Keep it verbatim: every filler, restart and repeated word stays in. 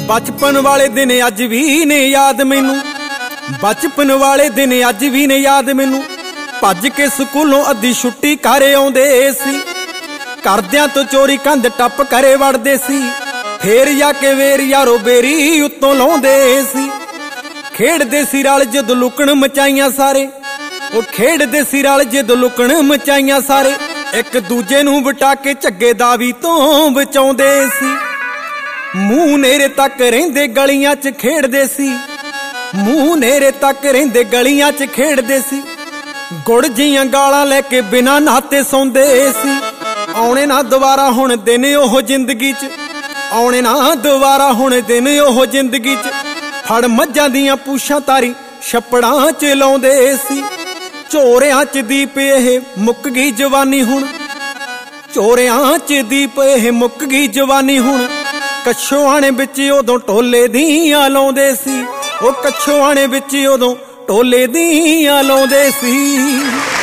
बचपन वाले दिन अज भी ने याद मैनू, बचपन वाले दिन अज भी ने याद मैनू। भज के स्कूलों अद्धी छुट्टी घर आउंदे सी, करदियां तो चोरी कंध टप करे वड़दे सी। फेर जाके वेर यारो बेरी उत्तों लाउंदे सी। खेडदे सी रल जद लुकण मचाइयां सारे, ओ खेडदे सी रल जद लुकण मचाइयां सारे। एक दूजे नूं वटा के झग्गे दावी तो बचाउंदे सी। मूंह नेरे तक रहिंदे गलियां च खेडदे सी, मूंह नेरे तक रहिंदे गलियां च खेडदे सी। गुड़ जियां गालां लैके बिना नहाते सौंदे सी। आउणे ना दोबारा हुण दिन ओह जिंदगी च, आउणे ना दोबारा हुण दिन ओह जिंदगी च। फड़ मज्जां दियां पूछां तारी छप्पड़ां च लाउंदे सी। चोरियां च दीप एह मुक गई जवानी हुण, चोरियां च दीप एह मुक गई जवानी हुण। कछुआणे बिच उदों टोले दियां लाउंदे सी, ओ कछुआणे बिच उदों टोले दियां लाउंदे सी।